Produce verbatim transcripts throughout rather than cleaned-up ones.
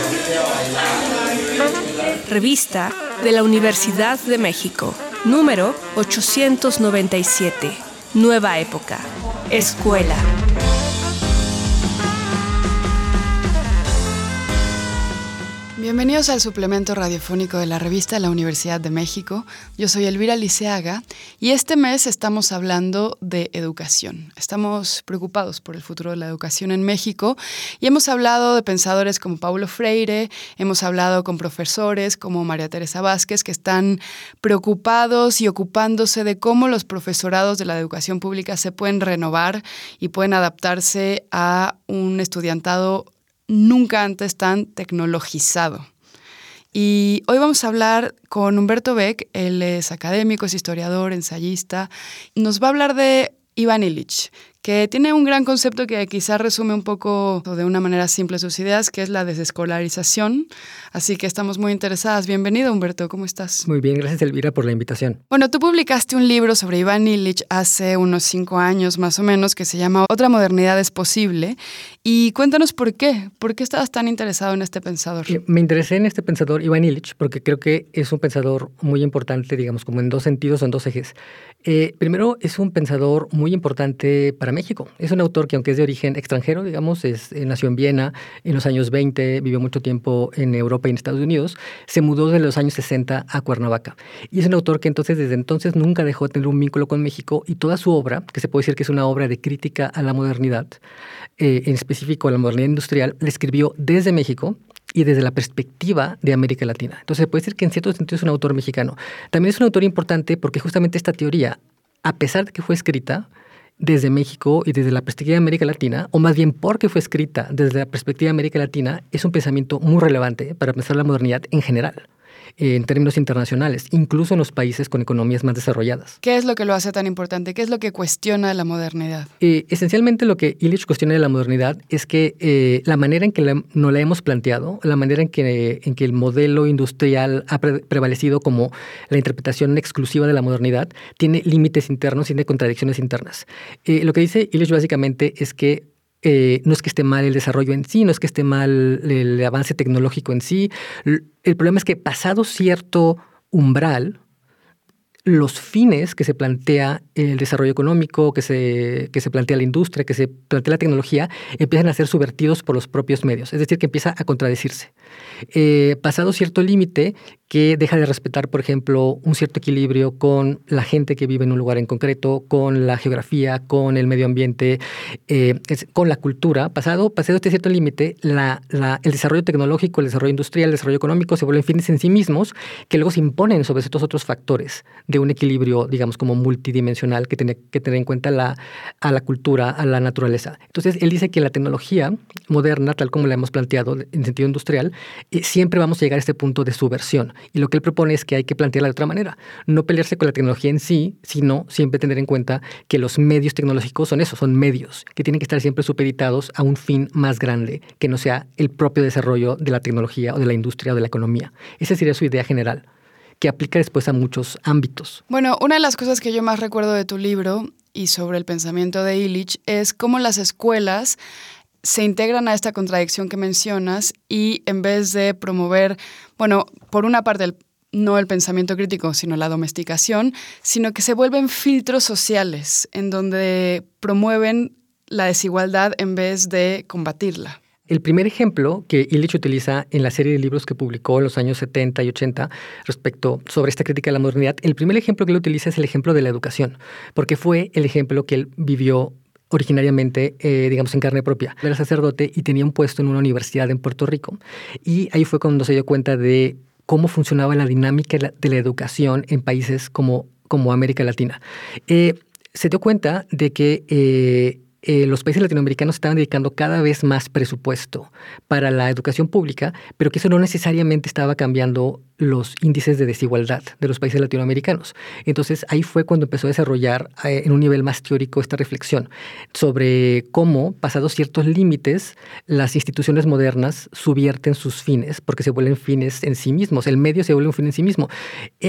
Revista de la Universidad de México, número ochocientos noventa y siete. Nueva época. Escuela. Bienvenidos al suplemento radiofónico de la Revista de la Universidad de México. Yo soy Elvira Liceaga y este mes estamos hablando de educación. Estamos preocupados por el futuro de la educación en México y hemos hablado de pensadores como Paulo Freire, hemos hablado con profesores como María Teresa Vázquez que están preocupados y ocupándose de cómo los profesorados de la educación pública se pueden renovar y pueden adaptarse a un estudiantado nunca antes tan tecnologizado. Y hoy vamos a hablar con Humberto Beck. Él es académico, es historiador, ensayista. Nos va a hablar de Iván Illich, que tiene un gran concepto que quizás resume un poco de una manera simple sus ideas, que es la desescolarización. Así que estamos muy interesadas. Bienvenido, Humberto. ¿Cómo estás? Muy bien, gracias, Elvira, por la invitación. Bueno, tú publicaste un libro sobre Iván Illich hace unos cinco años más o menos, que se llama Otra modernidad es posible. Y cuéntanos por qué. ¿Por qué estabas tan interesado en este pensador? Eh, me interesé en este pensador, Iván Illich, porque creo que es un pensador muy importante, digamos, como en dos sentidos o en dos ejes. Eh, primero, es un pensador muy importante para México. Es un autor que, aunque es de origen extranjero, digamos, es, eh, nació en Viena en los años veinte, vivió mucho tiempo en Europa y en Estados Unidos, se mudó desde los años sesenta a Cuernavaca. Y es un autor que entonces, desde entonces, nunca dejó de tener un vínculo con México y toda su obra, que se puede decir que es una obra de crítica a la modernidad, eh, en específico a la modernidad industrial, la escribió desde México y desde la perspectiva de América Latina. Entonces, se puede decir que en cierto sentido es un autor mexicano. También es un autor importante porque justamente esta teoría, a pesar de que fue escrita desde México y desde la perspectiva de América Latina, o más bien porque fue escrita desde la perspectiva de América Latina, es un pensamiento muy relevante para pensar la modernidad en general, en términos internacionales, incluso en los países con economías más desarrolladas. ¿Qué es lo que lo hace tan importante? ¿Qué es lo que cuestiona la modernidad? Eh, esencialmente lo que Illich cuestiona de la modernidad es que eh, la manera en que la, nos la hemos planteado, la manera en que, en que el modelo industrial ha pre- prevalecido como la interpretación exclusiva de la modernidad, tiene límites internos y tiene contradicciones internas. Eh, lo que dice Illich básicamente es que Eh, no es que esté mal el desarrollo en sí, no es que esté mal el avance tecnológico en sí. El problema es que pasado cierto umbral, los fines que se plantea el desarrollo económico, que se, que se plantea la industria, que se plantea la tecnología, empiezan a ser subvertidos por los propios medios. Es decir, que empieza a contradecirse. Eh, pasado cierto límite, que deja de respetar, por ejemplo, un cierto equilibrio con la gente que vive en un lugar en concreto, con la geografía, con el medio ambiente, eh, es, con la cultura. Pasado, pasado este cierto límite, la, la, el desarrollo tecnológico, el desarrollo industrial, el desarrollo económico se vuelven fines en sí mismos que luego se imponen sobre estos otros factores de un equilibrio, digamos, como multidimensional que tiene que tener en cuenta la, a la cultura, a la naturaleza. Entonces, él dice que la tecnología moderna, tal como la hemos planteado en sentido industrial, eh, siempre vamos a llegar a este punto de subversión. Y lo que él propone es que hay que plantearla de otra manera. No pelearse con la tecnología en sí, sino siempre tener en cuenta que los medios tecnológicos son eso, son medios que tienen que estar siempre supeditados a un fin más grande, que no sea el propio desarrollo de la tecnología o de la industria o de la economía. Esa sería su idea general, que aplica después a muchos ámbitos. Bueno, una de las cosas que yo más recuerdo de tu libro y sobre el pensamiento de Illich es cómo las escuelas se integran a esta contradicción que mencionas y en vez de promover, bueno, por una parte el, no el pensamiento crítico, sino la domesticación, sino que se vuelven filtros sociales en donde promueven la desigualdad en vez de combatirla. El primer ejemplo que Illich utiliza en la serie de libros que publicó en los años setenta y ochenta respecto sobre esta crítica de la modernidad, el primer ejemplo que él utiliza es el ejemplo de la educación, porque fue el ejemplo que él vivió originariamente, eh, digamos, en carne propia. Él era sacerdote y tenía un puesto en una universidad en Puerto Rico. Y ahí fue cuando se dio cuenta de cómo funcionaba la dinámica de la educación en países como, como América Latina. Eh, se dio cuenta de que eh, Eh, los países latinoamericanos estaban dedicando cada vez más presupuesto para la educación pública, pero que eso no necesariamente estaba cambiando los índices de desigualdad de los países latinoamericanos. Entonces, ahí fue cuando empezó a desarrollar eh, en un nivel más teórico esta reflexión sobre cómo, pasados ciertos límites, las instituciones modernas subvierten sus fines, porque se vuelven fines en sí mismos. El medio se vuelve un fin en sí mismo. Él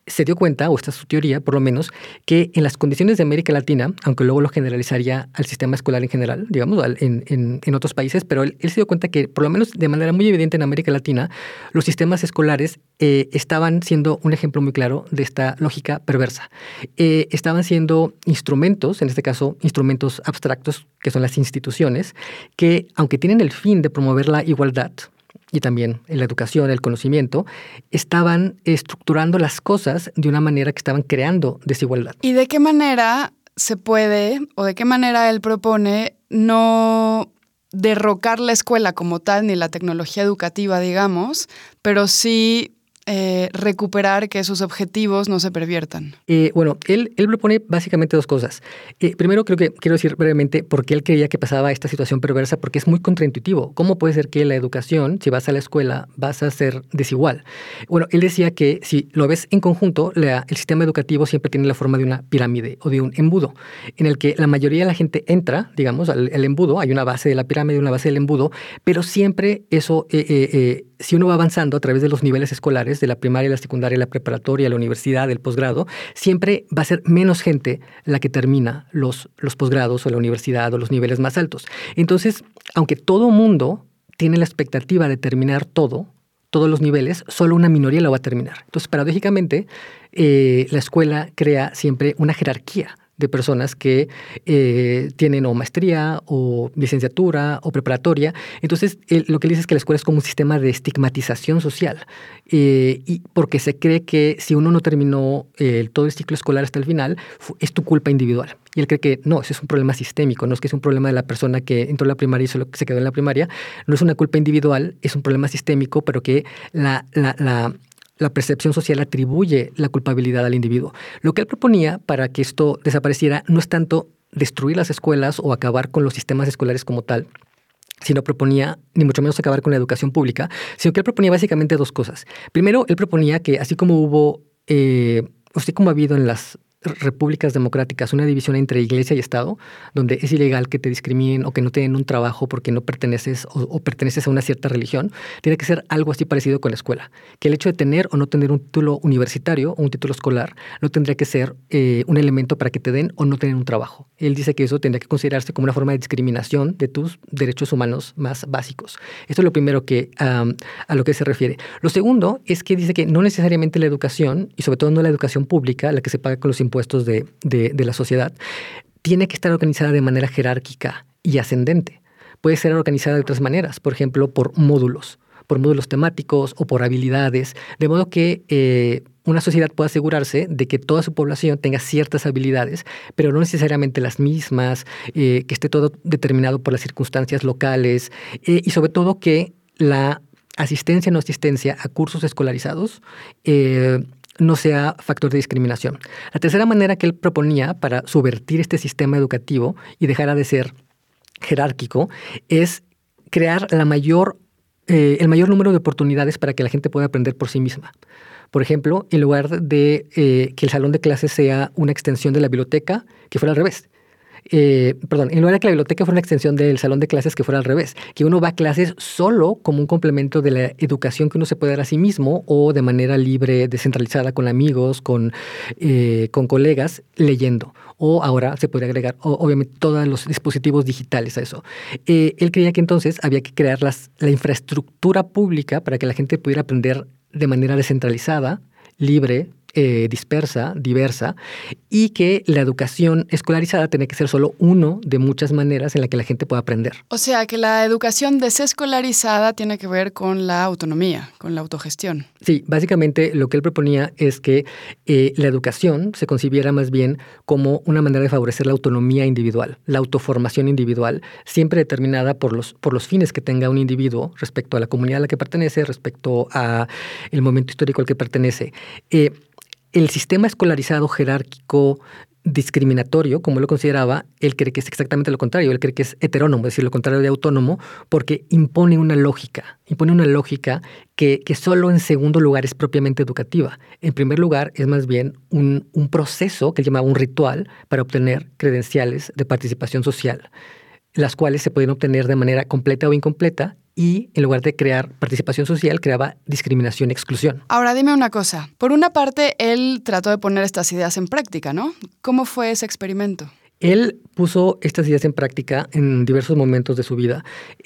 se dio cuenta, o esta es su teoría por lo menos, que en las condiciones de América Latina, aunque luego lo generalizaría al sistema escolar en general, digamos, en, en, en otros países, pero él, él se dio cuenta que por lo menos de manera muy evidente en América Latina, los sistemas escolares eh, estaban siendo un ejemplo muy claro de esta lógica perversa. Eh, estaban siendo instrumentos, en este caso instrumentos abstractos, que son las instituciones, que aunque tienen el fin de promover la igualdad, y también en la educación, el conocimiento, estaban estructurando las cosas de una manera que estaban creando desigualdad. ¿Y de qué manera se puede, o de qué manera él propone no derrocar la escuela como tal, ni la tecnología educativa, digamos, pero sí eh, recuperar que sus objetivos no se perviertan? Eh, bueno, él, él propone básicamente dos cosas. Eh, primero, creo que quiero decir brevemente por qué él creía que pasaba esta situación perversa, porque es muy contraintuitivo. ¿Cómo puede ser que la educación, si vas a la escuela, vas a ser desigual? Bueno, él decía que si lo ves en conjunto, la, el sistema educativo siempre tiene la forma de una pirámide o de un embudo, en el que la mayoría de la gente entra, digamos, al, al embudo, hay una base de la pirámide, una base del embudo, pero siempre eso, eh, eh, eh, si uno va avanzando a través de los niveles escolares, de la primaria, la secundaria, la preparatoria, la universidad, el posgrado, siempre va a ser menos gente la que termina los, los posgrados o la universidad o los niveles más altos. Entonces, aunque todo mundo tiene la expectativa de terminar todo, todos los niveles, solo una minoría lo va a terminar. Entonces, paradójicamente, eh, la escuela crea siempre una jerarquía de personas que eh, tienen o maestría o licenciatura o preparatoria. Entonces, él, lo que él dice es que la escuela es como un sistema de estigmatización social, eh, y porque se cree que si uno no terminó eh, todo el ciclo escolar hasta el final, es tu culpa individual. Y él cree que no, ese es un problema sistémico, no es que es un problema de la persona que entró a la primaria y solo se quedó en la primaria, no es una culpa individual, es un problema sistémico, pero que la... la, la La percepción social atribuye la culpabilidad al individuo. Lo que él proponía para que esto desapareciera no es tanto destruir las escuelas o acabar con los sistemas escolares como tal, sino proponía, ni mucho menos acabar con la educación pública, sino que él proponía básicamente dos cosas. Primero, él proponía que así como hubo, eh, así como ha habido en las repúblicas democráticas una división entre iglesia y Estado, donde es ilegal que te discriminen o que no te den un trabajo porque no perteneces o, o perteneces a una cierta religión, tiene que ser algo así parecido con la escuela. Que el hecho de tener o no tener un título universitario o un título escolar no tendría que ser eh, un elemento para que te den o no tener un trabajo. Él dice que eso tendría que considerarse como una forma de discriminación de tus derechos humanos más básicos. Esto es lo primero que, um, a lo que se refiere. Lo segundo es que dice que no necesariamente la educación, y sobre todo no la educación pública, la que se paga con los impuestos impuestos de, de, de la sociedad, tiene que estar organizada de manera jerárquica y ascendente. Puede ser organizada de otras maneras, por ejemplo, por módulos, por módulos temáticos o por habilidades, de modo que eh, una sociedad pueda asegurarse de que toda su población tenga ciertas habilidades, pero no necesariamente las mismas, eh, que esté todo determinado por las circunstancias locales, eh, y sobre todo que la asistencia o no asistencia a cursos escolarizados eh, no sea factor de discriminación. La tercera manera que él proponía para subvertir este sistema educativo y dejara de ser jerárquico es crear la mayor, eh, el mayor número de oportunidades para que la gente pueda aprender por sí misma. Por ejemplo, en lugar de eh, que el salón de clases sea una extensión de la biblioteca, que fuera al revés. Eh, perdón, en lugar de que la biblioteca fuera una extensión del salón de clases, que fuera al revés, que uno va a clases solo como un complemento de la educación que uno se puede dar a sí mismo o de manera libre, descentralizada, con amigos, con, eh, con colegas, leyendo. O ahora se podría agregar, o, obviamente, todos los dispositivos digitales a eso. Eh, él creía que entonces había que crear las, la infraestructura pública para que la gente pudiera aprender de manera descentralizada, libre, Eh, dispersa, diversa, y que la educación escolarizada tenía que ser solo uno de muchas maneras en la que la gente pueda aprender. O sea, que la educación desescolarizada tiene que ver con la autonomía, con la autogestión. Sí, básicamente lo que él proponía es que eh, la educación se concibiera más bien como una manera de favorecer la autonomía individual, la autoformación individual, siempre determinada por los, por los fines que tenga un individuo respecto a la comunidad a la que pertenece, respecto a el momento histórico al que pertenece. Eh, El sistema escolarizado, jerárquico, discriminatorio, como él lo consideraba, él cree que es exactamente lo contrario. Él cree que es heterónomo, es decir, lo contrario de autónomo, porque impone una lógica. Impone una lógica que, que solo en segundo lugar es propiamente educativa. En primer lugar, es más bien un, un proceso que él llamaba un ritual para obtener credenciales de participación social, las cuales se pueden obtener de manera completa o incompleta y en lugar de crear participación social, creaba discriminación y exclusión. Ahora dime una cosa. Por una parte, él trató de poner estas ideas en práctica, ¿no? ¿Cómo fue ese experimento? Él puso estas ideas en práctica en diversos momentos de su vida,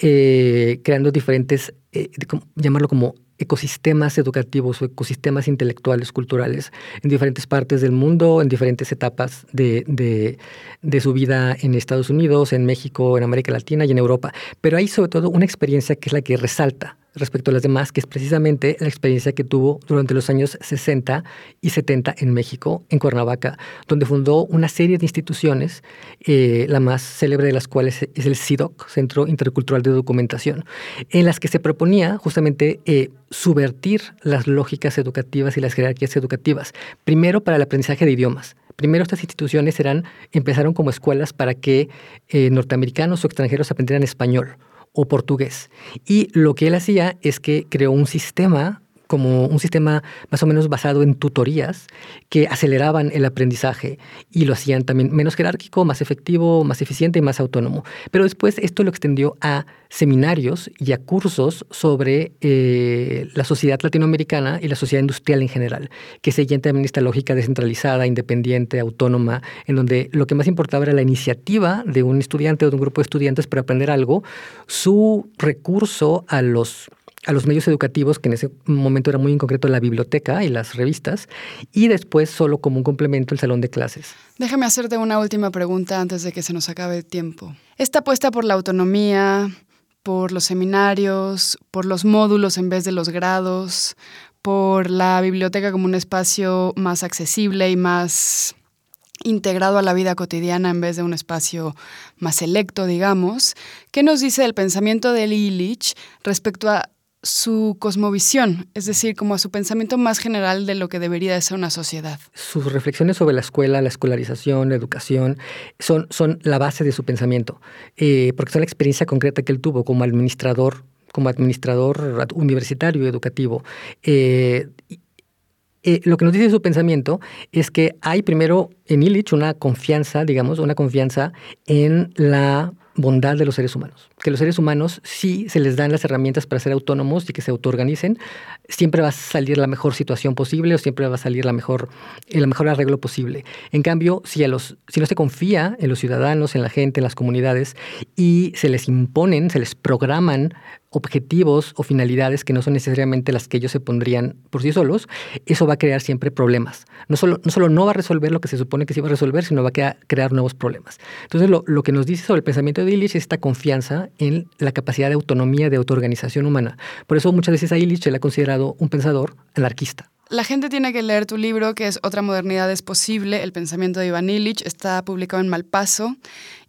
eh, creando diferentes, eh, llamarlo como ecosistemas educativos o ecosistemas intelectuales, culturales, en diferentes partes del mundo, en diferentes etapas de, de, de su vida en Estados Unidos, en México, en América Latina y en Europa. Pero hay sobre todo una experiencia que es la que resalta respecto a las demás, que es precisamente la experiencia que tuvo durante los años sesenta y setenta en México, en Cuernavaca, donde fundó una serie de instituciones, eh, la más célebre de las cuales es el C I D O C, Centro Intercultural de Documentación, en las que se proponía justamente eh, subvertir las lógicas educativas y las jerarquías educativas, primero para el aprendizaje de idiomas. Primero estas instituciones eran, empezaron como escuelas para que eh, norteamericanos o extranjeros aprendieran español o portugués. Y lo que él hacía es que creó un sistema, como un sistema más o menos basado en tutorías que aceleraban el aprendizaje y lo hacían también menos jerárquico, más efectivo, más eficiente y más autónomo. Pero después esto lo extendió a seminarios y a cursos sobre eh, la sociedad latinoamericana y la sociedad industrial en general, que seguían también esta lógica descentralizada, independiente, autónoma, en donde lo que más importaba era la iniciativa de un estudiante o de un grupo de estudiantes para aprender algo, su recurso a los a los medios educativos, que en ese momento era muy en concreto la biblioteca y las revistas, y después solo como un complemento el salón de clases. Déjame hacerte una última pregunta antes de que se nos acabe el tiempo. Esta apuesta por la autonomía, por los seminarios, por los módulos en vez de los grados, por la biblioteca como un espacio más accesible y más integrado a la vida cotidiana en vez de un espacio más selecto, digamos, ¿qué nos dice el pensamiento de Illich respecto a su cosmovisión, es decir, como a su pensamiento más general de lo que debería de ser una sociedad? Sus reflexiones sobre la escuela, la escolarización, la educación, son, son la base de su pensamiento, eh, porque son la experiencia concreta que él tuvo como administrador, como administrador universitario y educativo. Eh, Eh, lo que nos dice su pensamiento es que hay primero en Illich una confianza, digamos, una confianza en la bondad de los seres humanos. Que los seres humanos, si se les dan las herramientas para ser autónomos y que se autoorganicen, siempre va a salir la mejor situación posible o siempre va a salir la mejor, el mejor arreglo posible. En cambio, si, a los, si no se confía en los ciudadanos, en la gente, en las comunidades, y se les imponen, se les programan objetivos o finalidades que no son necesariamente las que ellos se pondrían por sí solos, eso va a crear siempre problemas. No solo no, solo no va a resolver lo que se supone que se iba a resolver, sino va a crear, crear nuevos problemas. Entonces, lo, lo que nos dice sobre el pensamiento de Illich es esta confianza en la capacidad de autonomía, de autoorganización humana. Por eso muchas veces a Illich se le ha considerado un pensador anarquista. La gente tiene que leer tu libro, que es Otra modernidad es posible, el pensamiento de Iván Illich. Está publicado en Malpaso.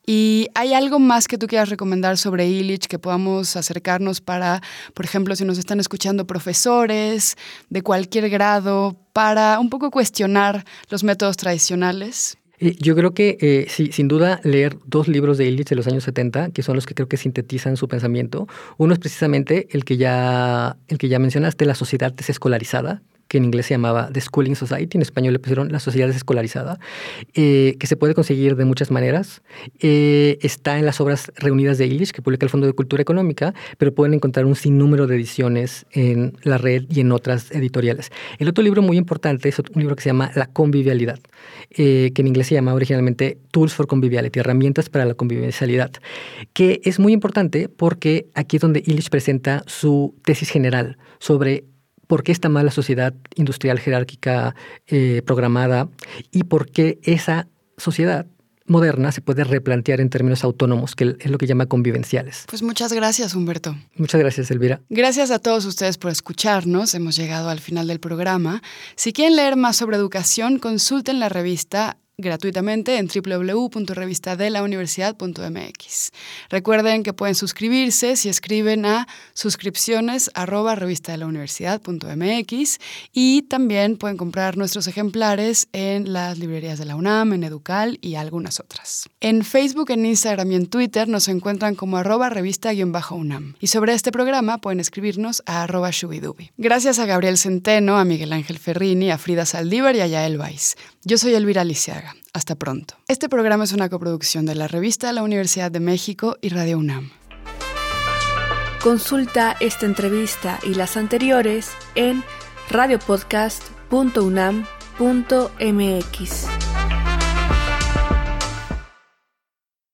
¿Y hay algo más que tú quieras recomendar sobre Illich que podamos acercarnos para, por ejemplo, si nos están escuchando profesores de cualquier grado, para un poco cuestionar los métodos tradicionales? Yo creo que, eh, sí, sin duda, leer dos libros de Illich de los años setenta, que son los que creo que sintetizan su pensamiento. Uno es precisamente el que ya, el que ya mencionaste, La sociedad desescolarizada, que en inglés se llamaba The Schooling Society, en español le pusieron La sociedad desescolarizada, eh, que se puede conseguir de muchas maneras. Eh, está en las obras reunidas de Illich, que publica el Fondo de Cultura Económica, pero pueden encontrar un sinnúmero de ediciones en la red y en otras editoriales. El otro libro muy importante es un libro que se llama La convivialidad, eh, que en inglés se llamaba originalmente Tools for Conviviality, herramientas para la convivialidad, que es muy importante porque aquí es donde Illich presenta su tesis general sobre por qué está mal la sociedad industrial jerárquica eh, programada y por qué esa sociedad moderna se puede replantear en términos autónomos, que es lo que llama convivenciales. Pues muchas gracias, Humberto. Muchas gracias, Elvira. Gracias a todos ustedes por escucharnos. Hemos llegado al final del programa. Si quieren leer más sobre educación, consulten la revista gratuitamente en doble u doble u doble u punto revista de la universidad punto m x. Recuerden que pueden suscribirse si escriben a suscripciones arroba revista de la universidad punto m x y también pueden comprar nuestros ejemplares en las librerías de la UNAM, en Educal y algunas otras. En Facebook, en Instagram y en Twitter nos encuentran como arroba revista-UNAM. Y sobre este programa pueden escribirnos a arroba shubidubi. Gracias a Gabriel Centeno, a Miguel Ángel Ferrini, a Frida Saldívar y a Yael Weiss. Yo soy Elvira Liceaga. Hasta pronto. Este programa es una coproducción de la Revista de la Universidad de México y Radio UNAM. Consulta esta entrevista y las anteriores en radiopodcast punto unam punto mx.